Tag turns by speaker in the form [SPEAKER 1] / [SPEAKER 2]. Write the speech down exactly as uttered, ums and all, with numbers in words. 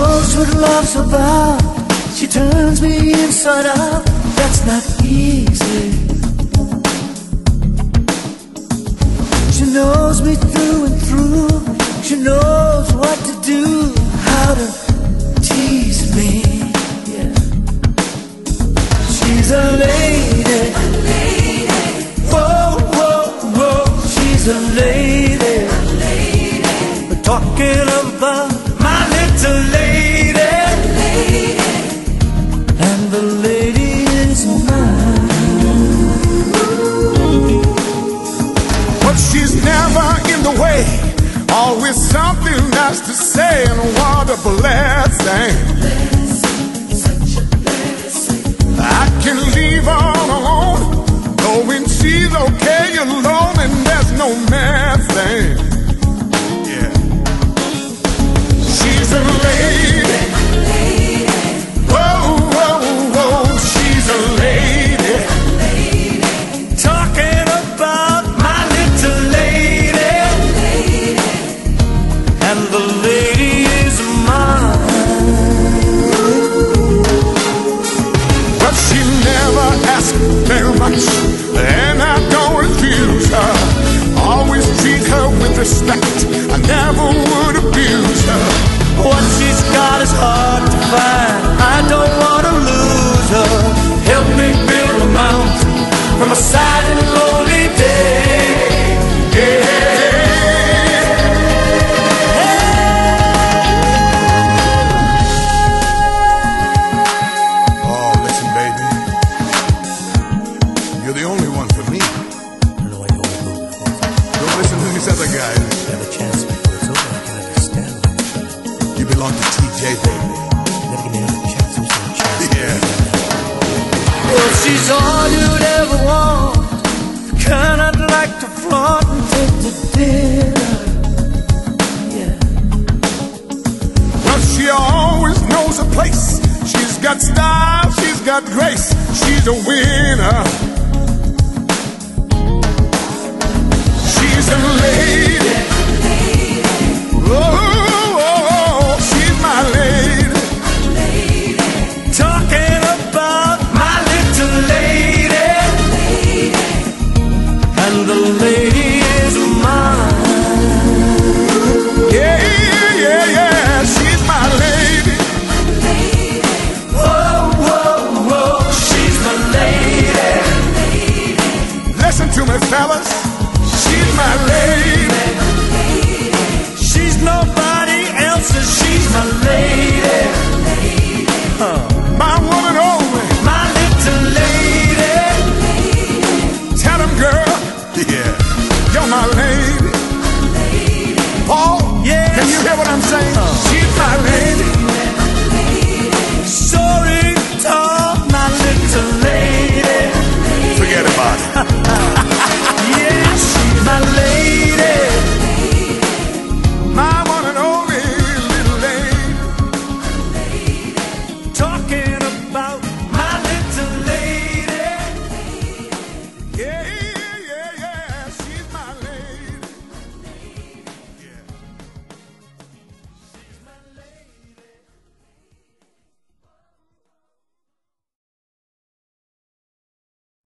[SPEAKER 1] knows what love's about. She turns me inside out. That's not easy. She knows me through and through. She knows what to do, how to tease me. Yeah. She's a lady.
[SPEAKER 2] A lady.
[SPEAKER 1] Whoa, whoa, whoa. She's a lady.
[SPEAKER 2] A lady.
[SPEAKER 1] We're talking about my little lady.
[SPEAKER 2] A lady.
[SPEAKER 1] And the lady is mine.
[SPEAKER 3] But she's never in the way. Always something nice to say, and what a blessing.
[SPEAKER 2] Such a blessing.
[SPEAKER 3] I can leave all alone, knowing she's okay alone, and there's no messing. Yeah. She's a lady.
[SPEAKER 2] A lady.
[SPEAKER 3] Whoa, whoa, whoa. She's a lady.
[SPEAKER 2] A lady.
[SPEAKER 1] Talking about my little lady.
[SPEAKER 2] A lady.
[SPEAKER 1] And the lady is mine.
[SPEAKER 3] But she never asks very much, and I don't refuse her. Always treat her with respect. I never would abuse her.
[SPEAKER 1] What she's got is hard to find. I don't want to lose her. Help me build a mountain from a sad and lonely day. Yeah.
[SPEAKER 3] Oh, listen, baby. You're the only one for me.
[SPEAKER 1] I don't know why you always move the horse.
[SPEAKER 3] Don't listen to these other guys.
[SPEAKER 1] Have a chance before it's over. I can understand.
[SPEAKER 3] You belong to T J, baby.
[SPEAKER 1] You never give me another chance. Who's gonna chance?
[SPEAKER 3] Yeah.
[SPEAKER 1] Well, she's all you'd ever want. The kind I'd like to flaunt and take to dinner. Yeah.
[SPEAKER 3] Well, she always knows a place. She's got style, she's got grace. She's a winner. She's a lady.